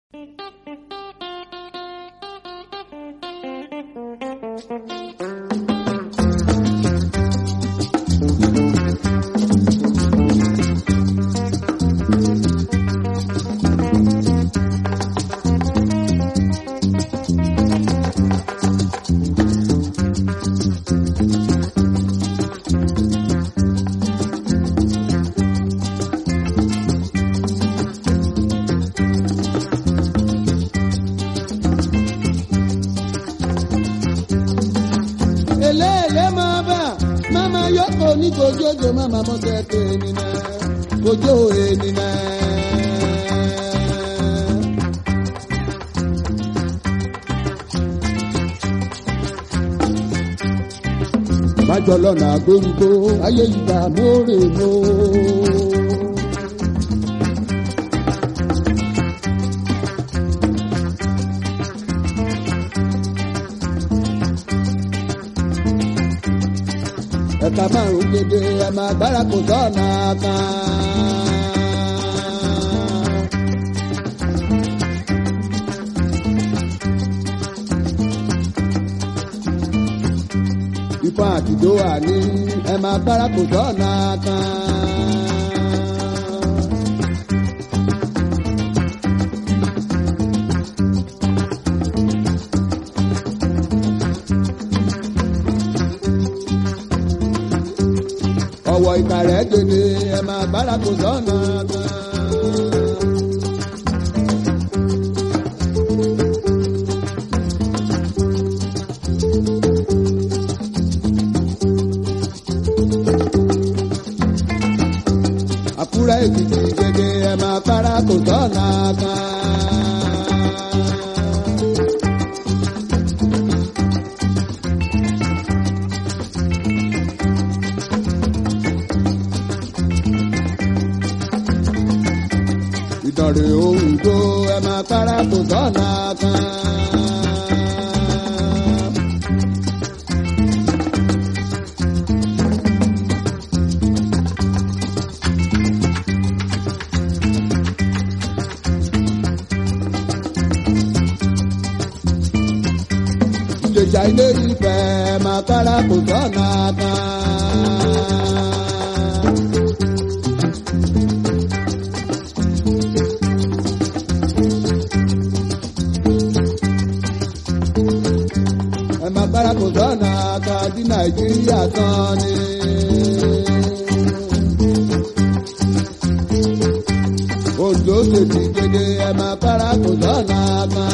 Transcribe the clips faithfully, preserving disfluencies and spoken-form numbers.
Kojojo mama motete nina kojo enina Bajolo na gbongo aye igba more mo Ẹ̀ka márùn-ún gbèdé ẹ̀ máa gbára kò sọ́nà kan. Ifá àtijọ́ wà ní ẹ̀ máa gbára kò sọ́nà kan. Ọwọ́ ìkàrẹ́ gbèdé ẹ̀ máa gbára kò sọ́nà kan. Àkúrẹ́ Èkìtì gbèdé ẹ̀ máa gbára kò sọ́nà kan. Ìdọ̀rẹ̀ Òǹdó ẹ̀ máa kára kò sọ́nà kan. Ìjẹ̀jà Ilé Ifẹ̀ ẹ̀ máa kára kò sọ́nà kan. Agbára kò sọ́nà kan tí Nàìjíríà tán ni. Oǹdó State gbèdé ẹ̀ máa kára kò sọ́nà kan.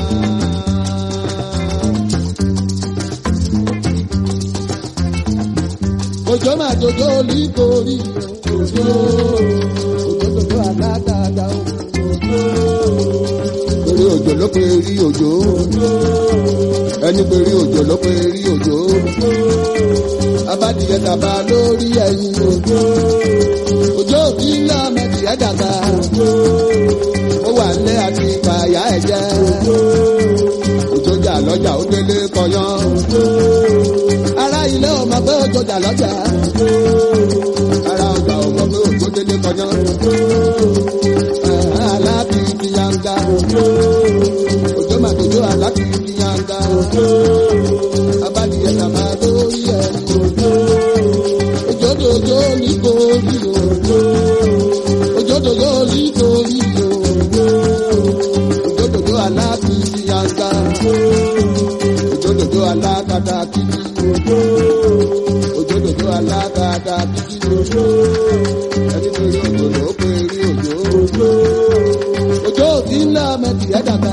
Òjò máa jòjò lítorí òjò òjò tòjò àdáadáa òjò. Torí òjò ló pe rí òjò. Ẹni pé rí òjò ló pé rí òjò. Abádìyẹ tàbá lórí ẹyin òjò. Òjò òbí ńlá mẹ́tìyẹ dàgbà. Ó wà nílé àti ìpààyà ẹ̀jẹ̀. Òjò jà lọ́jà ó délé kọyán. Ará ilé ò mọ̀ pé òjò jà lọ́jà. Ará ọjà ò mọ̀ pé òjò délé kọyán. Alábì ti yanga. Òjò máa dojú alábì ti yanga. Abádìyẹ tàbá lórí ẹyin òjò. Òjò dòjò nítorí òjò. Òjò dòjò nítorí òjò. Òjò dòjò alábì ti yanga. Òjò dòjò alákatá kìkì òjò. Òjò dòjò alákatá kìkì òjò. Ẹni pé rí òjò ló pé rí òjò. Òjò òbí ńlá mẹ́tì ẹ̀ dàgbà.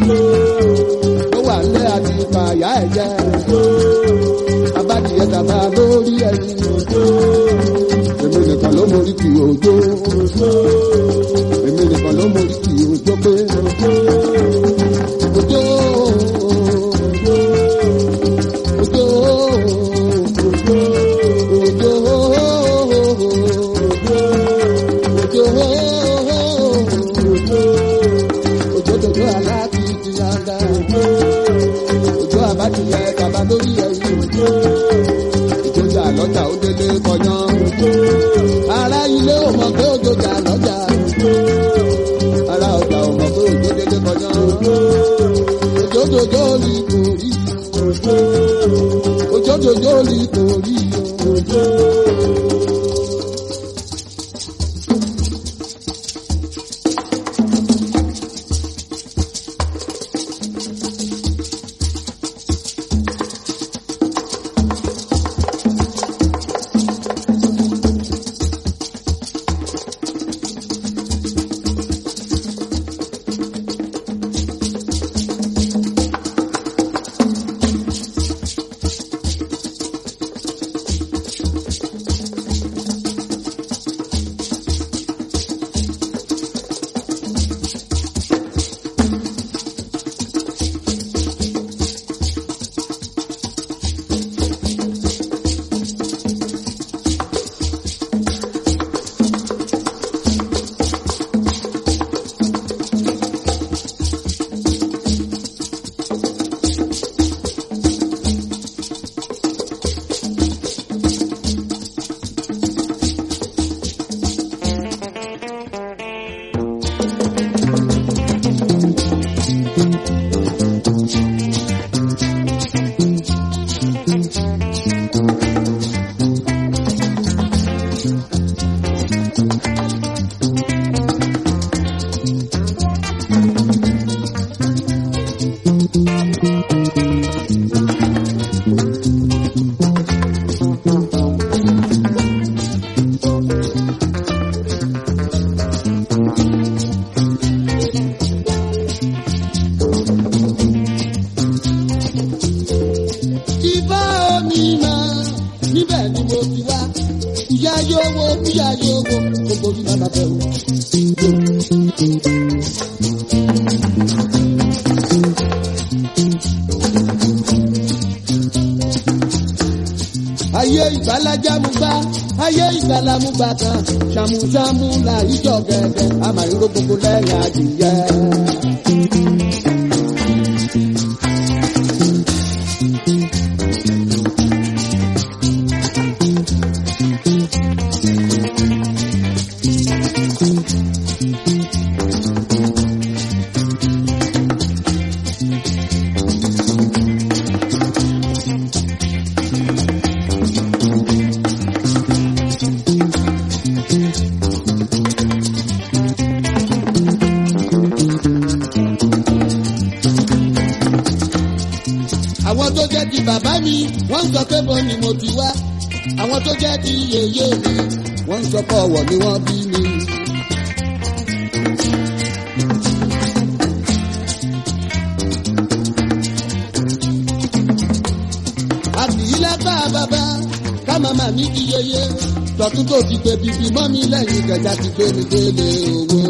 Ó wà nílé àti ìpààyà ẹ̀jẹ̀. Abádìyẹ tàbá lórí ẹyin òjò. Èmi nìkan ló mórí kì òjò. Èmi nìkan ló mórí kì òjò pé òjò. Òjò òjò òjò òjò òjò aláàbí ti yàgà. Òjò àbádìyẹ tàbá lórí ẹyin òjò. Òjò jà lọ́jà ó délé kọyán. Ará ilé ò mọ̀ pé òjò jà lọ́jà. Ará ọjà ò mọ̀ pé òjò ìgbàlájàmúgbà ayé ìgbàlámúgbà kan ṣàmùṣàmù là ìjọ gẹ̀gẹ̀ àmàlúrò gbogbo lẹ́yìn adìyẹ. àwọn tó jẹ́ ti bàbá mi wọ́n ń sọ pé bọ́ ni mo ti wá àwọn tó jẹ́ ti yèyé mi wọ́n ń sọ pé ọ̀wọ̀ ni wọ́n bí mi. àbíyí lápá bàbá ká màmá mi kí yeye tọ̀tún tó ti pè bíbí mọ́ mi lẹ́yìn kẹta ti pè mí délé owó.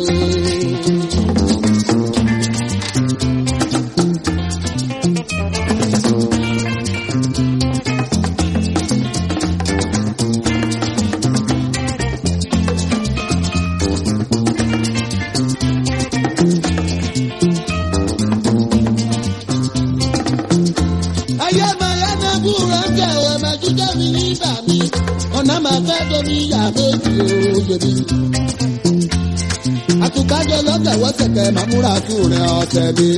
ayé máa yá náà búrọ̀ ń jẹ́ ẹ̀wẹ̀ mẹ́jújẹ́ mi nígbà mi ọ̀nà máa fẹ́ domi ìyá méjì òye mi. àtúkájọ lọ́tẹ̀ wọ́tẹ̀kẹ́ máa múra tún rẹ̀ ọ̀tẹ̀ mi.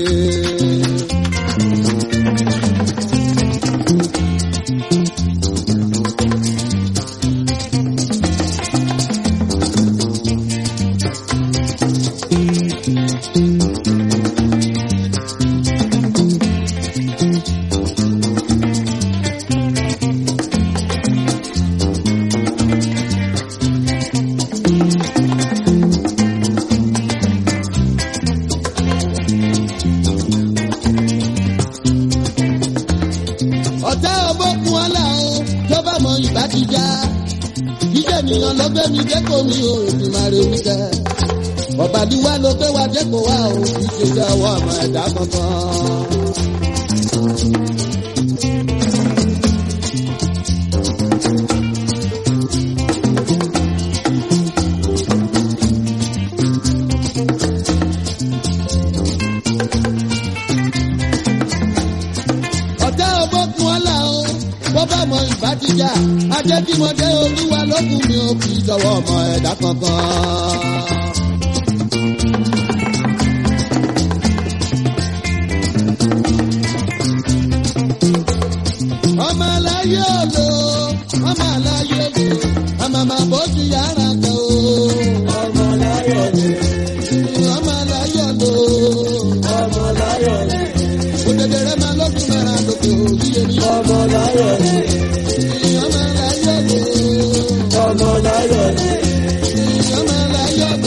ọ̀tá ọmọkùn ọ̀la o tó bá mọ ìbá ti já jíjẹ́ ènìyàn ló gbé mi dẹ́kọ̀ mi ò èmi máa rí omi kẹ́ ọ̀bàdìwá ló gbé wa dẹ́kọ̀ wa ò kì í ṣe jẹ́ ọwọ́ ọmọ ẹ̀dá kankan. ọ̀tá ọmọkùn ọ̀la o bó bá mọ ìbá ti já ajé bí mo dé olúwa lókun mi ò kì í sọ̀wọ́ ọmọ ẹ̀dá kankan. ọmọ aláyé òlo ọmọ aláyé òlo àmàmà bó ti yára kan o. ọmọ aláyé òlo ọmọ aláyé òlo ọmọ aláyé òlo òdèdèrè máa lókun mẹ́ra lókè òyìnbó ní. ọmọ aláyé òlo ọmọ aláyé òlo ọmọ aláyé òlo ọmọ aláyé òlo.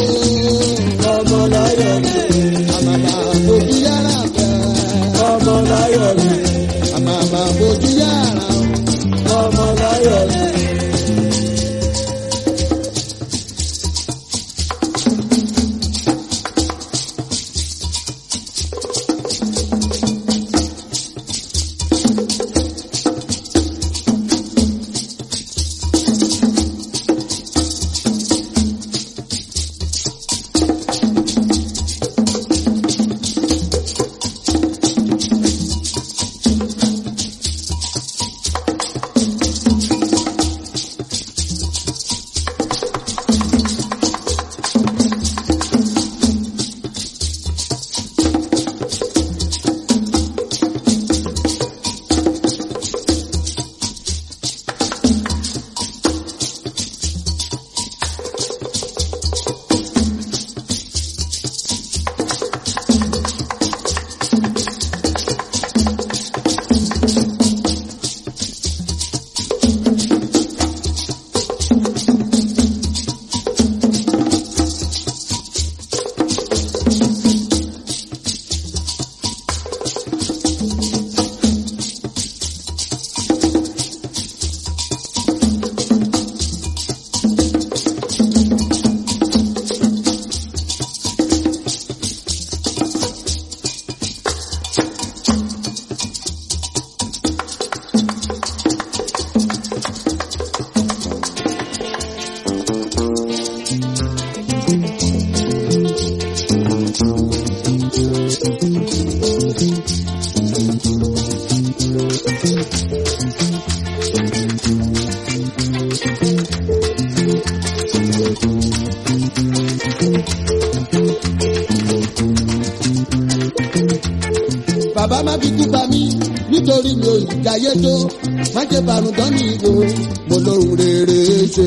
bàbá má fi kú pa mí nítorí mi ò jayé tó má ṣe bàrùn tán mi wò mo lóhun rere ṣe.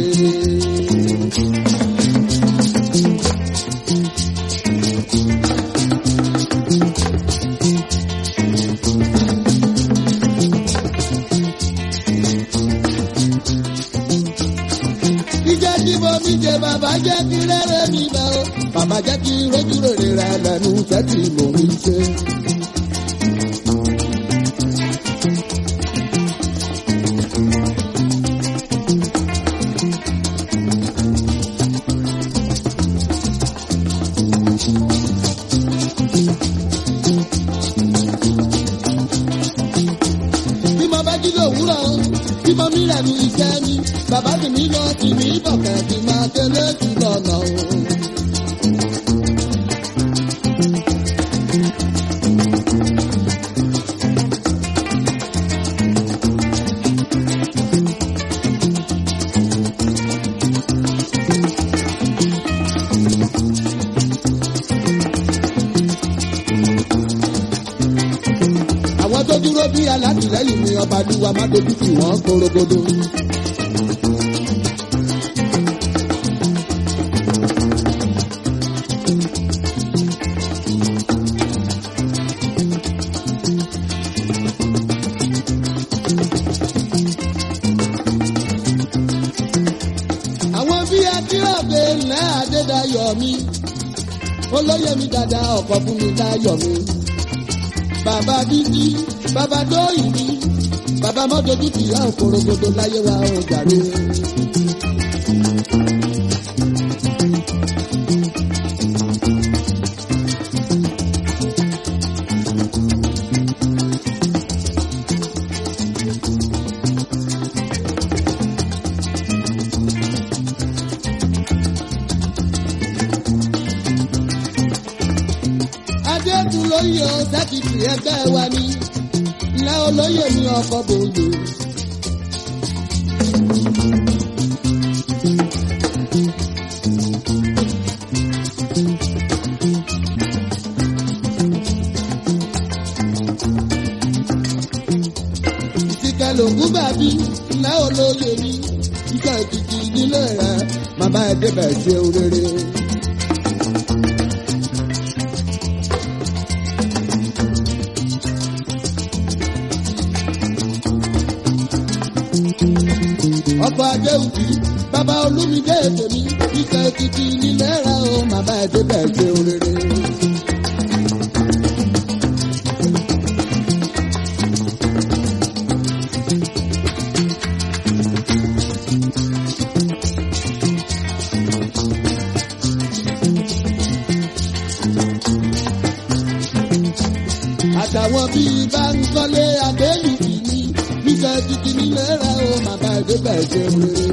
Ìjẹ́ tí mo mi jẹ bàbá jẹ́ kí rẹ́rẹ́ mi bá o bàbá jẹ́ kí rojú rere rẹ̀ lẹ́nu iṣẹ́ tí mo mi ṣe. Bí mo bá jí lówùúrọ̀ bí mo mi rẹ̀ nu iṣẹ́ mi bàbá sì mí lọ sí mi bọ̀kẹ́ kí n máa tẹ́lẹ̀ sí lọ́nà o. Àwọn tó dúró bí alátìlẹ́yìn mi ọba dúwa má dojú tì wọ́n korogodo. Àwọn bí akírọ̀gbé ńlẹ́ Adédayọ̀ mi olóyè mi dada ọkọ̀ fún mi Dayọ̀ mi bàbá dídí bàbá dóyìn mi bàbá mọ́tòdú ti yá òkorogodo láyé wa ò jàre. Adékun lóyè o sẹ́kìtì ẹgbẹ́ wa ni ilé olóyè mi ọkọ̀ bòlò. Ìsìnkẹ́ lògùn bàbí ilé olóyè mi iṣẹ́ ìkìkì nílé rẹ̀ màmá ẹ̀ débẹ̀ ṣe rere. Ọkọ̀ Adéwùkí bàbá Olúmídé tèmi iṣẹ́ ìkìkì nílé rẹ̀ o màmá ẹ̀ débẹ̀ ṣe rere. Àtàwọn bíi Bánkọ́lé Adéwùkí mi iṣẹ́ ìkìkì nílé rẹ̀ o màmá ẹ̀ débẹ̀ ṣe rere.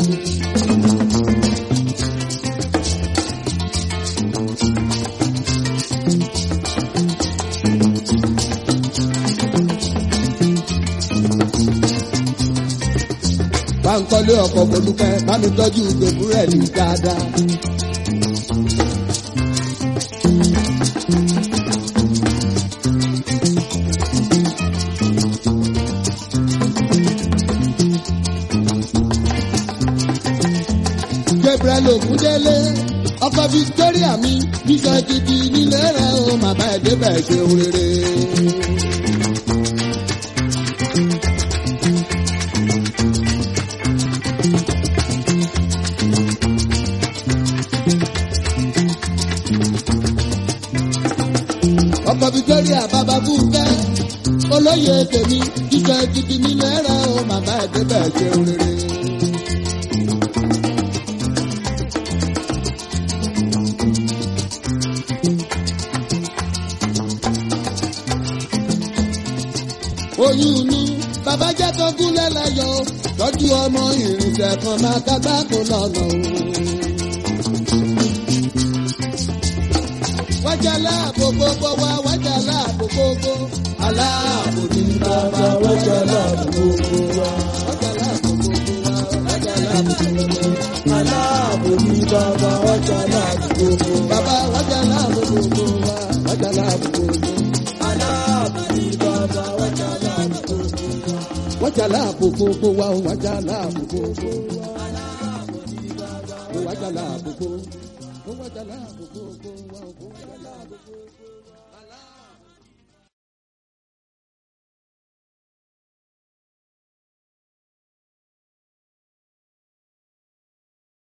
Bánkọ́lé ọkọ̀ Folúkẹ́ bá mi tọ́jú Gabriel dáadáa. Gabriel Ògúndélé ọkọ̀ Victoria mi níjọ gidi nílé rẹ̀ o màmá ẹ̀ débẹ̀ ṣe rere. Ọkọ̀ Victoria bàbá Búkẹ́ olóyè tèmi níjọ gidi nílé rẹ̀ o màmá ẹ̀ débẹ̀ ṣe rere. Oyún inú bàbá jẹ́ tó gúnlẹ̀ láyọ̀ tọ́jú ọmọ ìrìnsẹ̀ kan máa kágbá kó lọ́nà o. Wájà láàbò gbogbo wa wájà láàbò gbogbo. Aláàbò ní bàbá wájà láàbò gbogbo wa. Wájà láàbò gbogbo wa wájà láàbò gbogbo wa. Aláàbò ní bàbá wájà láàbò gbogbo wa. Bàbá wájà láàbò gbogbo wa wájà láàbò gbogbo wa. wájà láàbòkò kó wá ó wájà láàbòkò kó wá ó wájà láàbòkò ó wájà láàbòkò kó wá ó wájà láàbòkò.